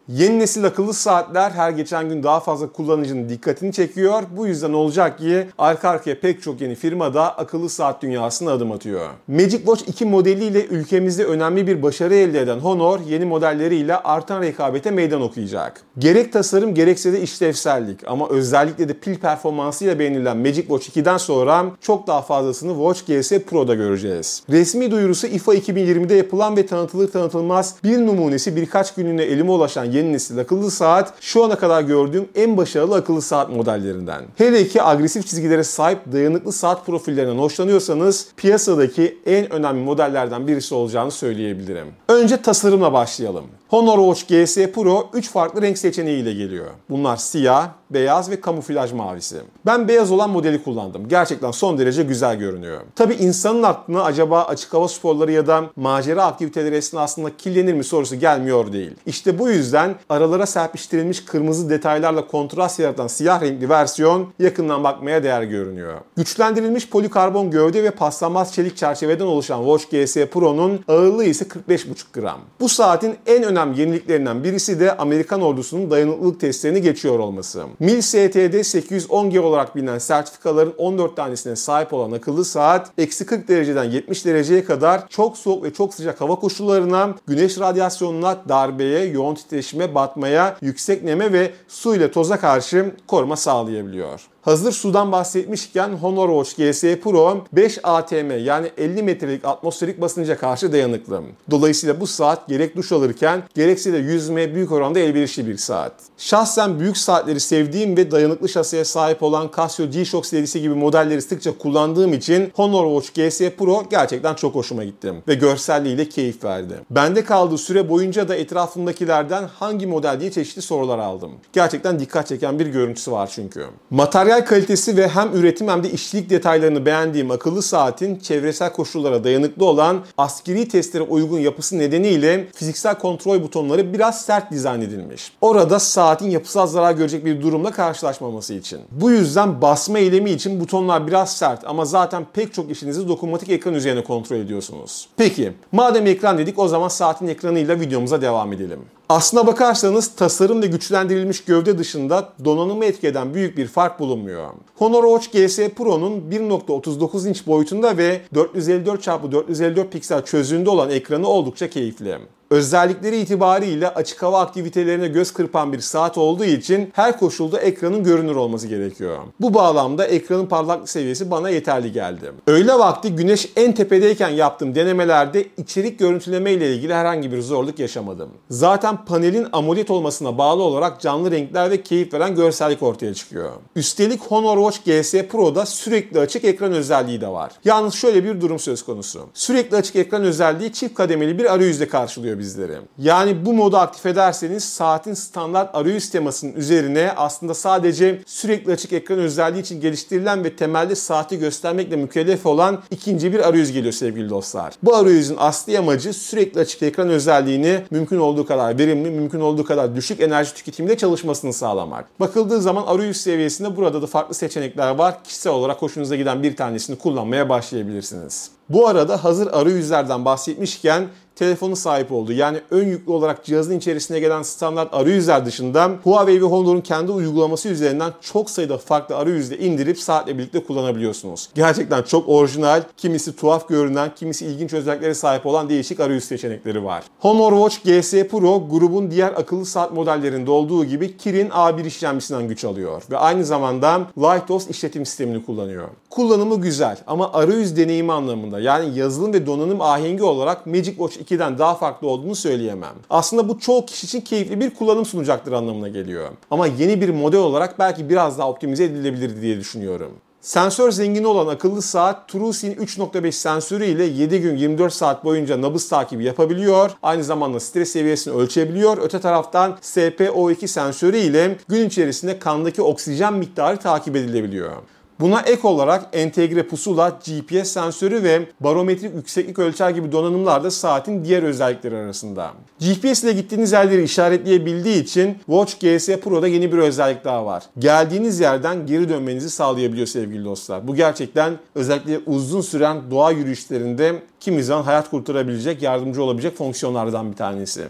Yeni nesil akıllı saatler her geçen gün daha fazla kullanıcının dikkatini çekiyor. Bu yüzden olacak ki arka arkaya pek çok yeni firma da akıllı saat dünyasına adım atıyor. Magic Watch 2 modeliyle ülkemizde önemli bir başarı elde eden Honor yeni modelleriyle artan rekabete meydan okuyacak. Gerek tasarım gerekse de işlevsellik ama özellikle de pil performansıyla beğenilen Magic Watch 2'den sonra çok daha fazlasını Watch GS Pro'da göreceğiz. Resmi duyurusu IFA 2020'de yapılan ve tanıtılır tanıtılmaz bir numunesi birkaç günlüğüne elime ulaşan yeni nesil akıllı saat şu ana kadar gördüğüm en başarılı akıllı saat modellerinden. Hele ki agresif çizgilere sahip dayanıklı saat profillerinden hoşlanıyorsanız piyasadaki en önemli modellerden birisi olacağını söyleyebilirim. Önce tasarımla başlayalım. Honor Watch GS Pro 3 farklı renk seçeneğiyle geliyor. Bunlar siyah, beyaz ve kamuflaj mavisi. Ben beyaz olan modeli kullandım. Gerçekten son derece güzel görünüyor. Tabi insanın aklına acaba açık hava sporları ya da macera aktiviteleri esnasında kirlenir mi sorusu gelmiyor değil. İşte bu yüzden aralara serpiştirilmiş kırmızı detaylarla kontrast yaratan siyah renkli versiyon yakından bakmaya değer görünüyor. Güçlendirilmiş polikarbon gövde ve paslanmaz çelik çerçeveden oluşan Watch GS Pro'nun ağırlığı ise 45,5 gram. Bu saatin en önemli yeniliklerinden birisi de Amerikan ordusunun dayanıklılık testlerini geçiyor olması. MIL-STD 810G olarak bilinen sertifikaların 14 tanesine sahip olan akıllı saat, eksi 40 dereceden 70 dereceye kadar çok soğuk ve çok sıcak hava koşullarına, güneş radyasyonuna, darbeye, yoğun titreşime, batmaya, yüksek neme ve su ile toza karşı koruma sağlayabiliyor. Hazır sudan bahsetmişken Honor Watch GS Pro 5 atm yani 50 metrelik atmosferik basınca karşı dayanıklı. Dolayısıyla bu saat gerek duş alırken gerekse de yüzmeye büyük oranda elverişli bir saat. Şahsen büyük saatleri sevdiğim ve dayanıklı şasiye sahip olan Casio G-Shock serisi gibi modelleri sıkça kullandığım için Honor Watch GS Pro gerçekten çok hoşuma gitti ve görselliğiyle keyif verdi. Bende kaldığı süre boyunca da etrafımdakilerden hangi model diye çeşitli sorular aldım. Gerçekten dikkat çeken bir görüntüsü var çünkü. Materyal kalitesi ve hem üretim hem de işçilik detaylarını beğendiğim akıllı saatin çevresel koşullara dayanıklı olan askeri testlere uygun yapısı nedeniyle fiziksel kontrol butonları biraz sert dizayn edilmiş. Orada saatin yapısal zarar görecek bir durumla karşılaşmaması için. Bu yüzden basma eylemi için butonlar biraz sert ama zaten pek çok işinizi dokunmatik ekran üzerine kontrol ediyorsunuz. Peki, madem ekran dedik o zaman saatin ekranıyla videomuza devam edelim. Aslına bakarsanız tasarım ve güçlendirilmiş gövde dışında donanımı etkeden büyük bir fark bulunmuyor. Honor Watch GS Pro'nun 1.39 inç boyutunda ve 454x454 piksel çözünürlüğünde olan ekranı oldukça keyifli. Özellikleri itibariyle açık hava aktivitelerine göz kırpan bir saat olduğu için her koşulda ekranın görünür olması gerekiyor. Bu bağlamda ekranın parlaklık seviyesi bana yeterli geldi. Öğle vakti güneş en tepedeyken yaptığım denemelerde içerik görüntüleme ile ilgili herhangi bir zorluk yaşamadım. Zaten panelin AMOLED olmasına bağlı olarak canlı renkler ve keyif veren görsellik ortaya çıkıyor. Üstelik Honor Watch GS Pro'da sürekli açık ekran özelliği de var. Yalnız şöyle bir durum söz konusu. Sürekli açık ekran özelliği çift kademeli bir arayüzle karşılıyor bizleri. Yani bu modu aktif ederseniz saatin standart arayüz temasının üzerine aslında sadece sürekli açık ekran özelliği için geliştirilen ve temelde saati göstermekle mükellef olan ikinci bir arayüz geliyor sevgili dostlar. Bu arayüzün asli amacı sürekli açık ekran özelliğini mümkün olduğu kadar verimli, mümkün olduğu kadar düşük enerji tüketiminde çalışmasını sağlamak. Bakıldığı zaman arayüz seviyesinde burada da farklı seçenekler var. Kişisel olarak hoşunuza giden bir tanesini kullanmaya başlayabilirsiniz. Bu arada hazır arayüzlerden bahsetmişken telefonu sahip olduğu yani ön yüklü olarak cihazın içerisine gelen standart arayüzler dışında Huawei ve Honor'un kendi uygulaması üzerinden çok sayıda farklı arayüzle indirip saatle birlikte kullanabiliyorsunuz. Gerçekten çok orijinal, kimisi tuhaf görünen, kimisi ilginç özelliklere sahip olan değişik arayüz seçenekleri var. Honor Watch GS Pro grubun diğer akıllı saat modellerinde olduğu gibi Kirin A1 işlemcisinden güç alıyor ve aynı zamanda LightOS işletim sistemini kullanıyor. Kullanımı güzel ama arayüz deneyimi anlamında yani yazılım ve donanım ahengi olarak Magic Watch 2'den daha farklı olduğunu söyleyemem. Aslında bu çoğu kişi için keyifli bir kullanım sunacaktır anlamına geliyor. Ama yeni bir model olarak belki biraz daha optimize edilebilir diye düşünüyorum. Sensör zengini olan akıllı saat TrueSyn 3.5 sensörü ile 7 gün 24 saat boyunca nabız takibi yapabiliyor. Aynı zamanda stres seviyesini ölçebiliyor. Öte taraftan SpO2 sensörü ile gün içerisinde kandaki oksijen miktarı takip edilebiliyor. Buna ek olarak entegre pusula, GPS sensörü ve barometrik yükseklik ölçer gibi donanımlar da saatin diğer özellikleri arasında. GPS ile gittiğiniz yerleri işaretleyebildiği için Watch GS Pro'da yeni bir özellik daha var. Geldiğiniz yerden geri dönmenizi sağlayabiliyor sevgili dostlar. Bu gerçekten özellikle uzun süren doğa yürüyüşlerinde kimi zaman hayat kurtarabilecek, yardımcı olabilecek fonksiyonlardan bir tanesi.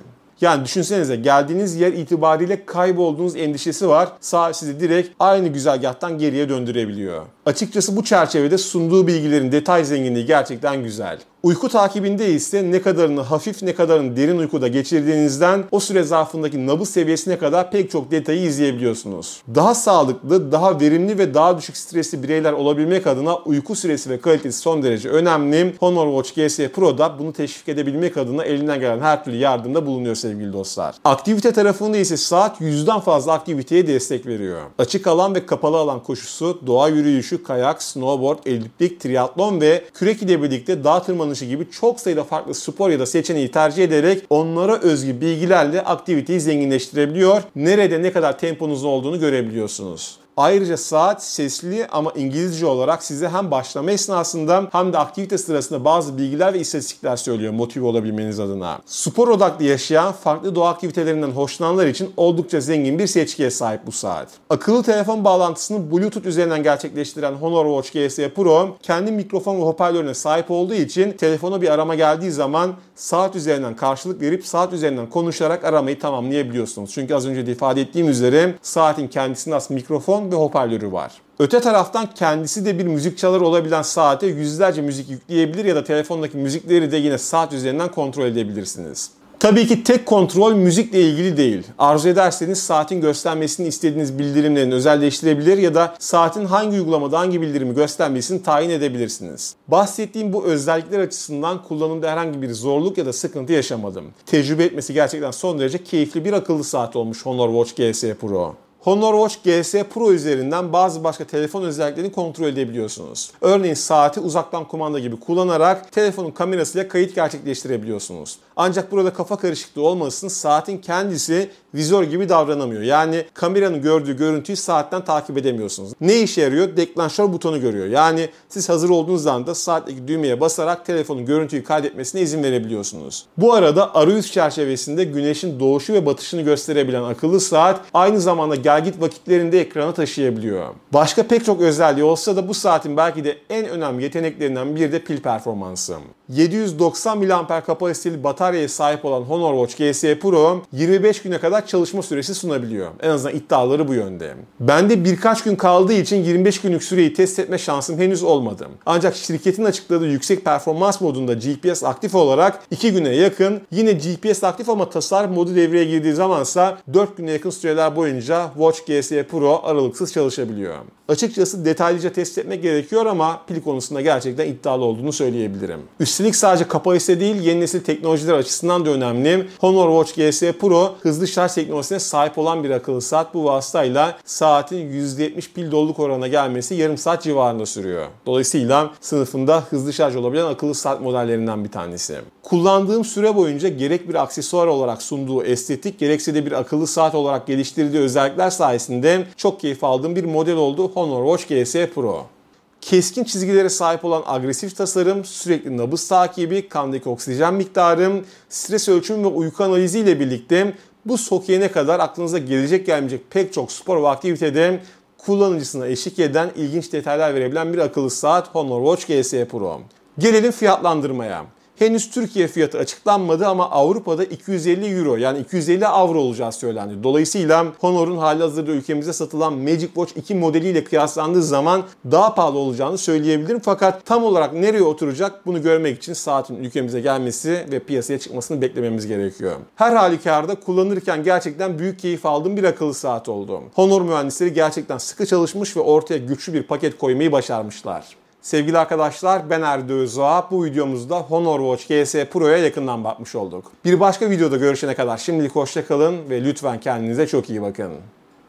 Yani düşünsenize, geldiğiniz yer itibariyle kaybolduğunuz endişesi var. Saat sizi direkt aynı güzergahtan geriye döndürebiliyor. Açıkçası bu çerçevede sunduğu bilgilerin detay zenginliği gerçekten güzel. Uyku takibinde ise ne kadarını hafif ne kadarını derin uykuda geçirdiğinizden o süre zarfındaki nabız seviyesine kadar pek çok detayı izleyebiliyorsunuz. Daha sağlıklı, daha verimli ve daha düşük stresli bireyler olabilmek adına uyku süresi ve kalitesi son derece önemli. Honor Watch GS Pro da bunu teşvik edebilmek adına elinden gelen her türlü yardımda bulunuyor sevgili dostlar. Aktivite tarafında ise saat 100'den fazla aktiviteye destek veriyor. Açık alan ve kapalı alan koşusu, doğa yürüyüşü, kayak, snowboard, eliptik, triatlon ve kürek ile birlikte dağ tırmanışı gibi çok sayıda farklı spor ya da seçeneği tercih ederek onlara özgü bilgilerle aktiviteyi zenginleştirebiliyor. Nerede ne kadar temponuzun olduğunu görebiliyorsunuz. Ayrıca saat sesli ama İngilizce olarak size hem başlama esnasında hem de aktivite sırasında bazı bilgiler ve istatistikler söylüyor motive olabilmeniz adına. Spor odaklı yaşayan, farklı doğa aktivitelerinden hoşlananlar için oldukça zengin bir seçkiye sahip bu saat. Akıllı telefon bağlantısını Bluetooth üzerinden gerçekleştiren Honor Watch GS Pro kendi mikrofon ve hoparlörüne sahip olduğu için telefona bir arama geldiği zaman saat üzerinden karşılık verip saat üzerinden konuşarak aramayı tamamlayabiliyorsunuz. Çünkü az önce de ifade ettiğim üzere saatin kendisinde aslında mikrofon ve hoparlörü var. Öte taraftan kendisi de bir müzik çaları olabilen saate yüzlerce müzik yükleyebilir ya da telefondaki müzikleri de yine saat üzerinden kontrol edebilirsiniz. Tabii ki tek kontrol müzikle ilgili değil. Arzu ederseniz saatin göstermesini istediğiniz bildirimlerini özelleştirebilir ya da saatin hangi uygulamada hangi bildirimi göstermesini tayin edebilirsiniz. Bahsettiğim bu özellikler açısından kullanımda herhangi bir zorluk ya da sıkıntı yaşamadım. Tecrübe etmesi gerçekten son derece keyifli bir akıllı saat olmuş Honor Watch GS Pro. Honor Watch GS Pro üzerinden bazı başka telefon özelliklerini kontrol edebiliyorsunuz. Örneğin saati uzaktan kumanda gibi kullanarak telefonun kamerasıyla kayıt gerçekleştirebiliyorsunuz. Ancak burada kafa karışıklığı olmasın, saatin kendisi vizör gibi davranamıyor. Yani kameranın gördüğü görüntüyü saatten takip edemiyorsunuz. Ne işe yarıyor? Deklanşör butonu görüyor. Yani siz hazır olduğunuz anda saatteki düğmeye basarak telefonun görüntüyü kaydetmesine izin verebiliyorsunuz. Bu arada arayüz çerçevesinde güneşin doğuşu ve batışını gösterebilen akıllı saat aynı zamanda gelgit vakitlerinde ekrana taşıyabiliyor. Başka pek çok özelliği olsa da bu saatin belki de en önemli yeteneklerinden biri de pil performansı. 790 mAh kapasiteli bataryaya sahip olan Honor Watch GS Pro 25 güne kadar çalışma süresi sunabiliyor. En azından iddiaları bu yönde. Bende birkaç gün kaldığı için 25 günlük süreyi test etme şansım henüz olmadı. Ancak şirketin açıkladığı yüksek performans modunda GPS aktif olarak 2 güne yakın, yine GPS aktif ama tasarruf modu devreye girdiği zamansa 4 güne yakın süreler boyunca Watch GS Pro aralıksız çalışabiliyor. Açıkçası detaylıca test etmek gerekiyor ama pil konusunda gerçekten iddialı olduğunu söyleyebilirim. Üstelik sadece kapasite değil, yeni nesil teknolojiler açısından da önemli. Honor Watch GS Pro hızlı şarj teknolojisine sahip olan bir akıllı saat. Bu vasıtayla saatin %70 pil doluluk oranına gelmesi yarım saat civarında sürüyor. Dolayısıyla sınıfında hızlı şarj olabilen akıllı saat modellerinden bir tanesi. Kullandığım süre boyunca gerek bir aksesuar olarak sunduğu estetik, gerekse de bir akıllı saat olarak geliştirdiği özellikler sayesinde çok keyif aldığım bir model oldu Honor Watch GS Pro. Keskin çizgilere sahip olan agresif tasarım, sürekli nabız takibi, kandaki oksijen miktarı, stres ölçümü ve uyku analizi ile birlikte bu sokeyene kadar aklınıza gelecek gelmeyecek pek çok spor ve aktivitede kullanıcısına eşlik eden ilginç detaylar verebilen bir akıllı saat Honor Watch GS Pro. Gelelim fiyatlandırmaya. Henüz Türkiye fiyatı açıklanmadı ama Avrupa'da 250 euro yani 250 avro olacağı söylendi. Dolayısıyla Honor'un halihazırda ülkemizde satılan Magic Watch 2 modeliyle kıyaslandığı zaman daha pahalı olacağını söyleyebilirim. Fakat tam olarak nereye oturacak bunu görmek için saatin ülkemize gelmesi ve piyasaya çıkmasını beklememiz gerekiyor. Her halükarda kullanırken gerçekten büyük keyif aldığım bir akıllı saat oldu. Honor mühendisleri gerçekten sıkı çalışmış ve ortaya güçlü bir paket koymayı başarmışlar. Sevgili arkadaşlar, ben Erdi Özdoğa. Bu videomuzda Honor Watch GS Pro'ya yakından bakmış olduk. Bir başka videoda görüşene kadar şimdilik hoşça kalın ve lütfen kendinize çok iyi bakın.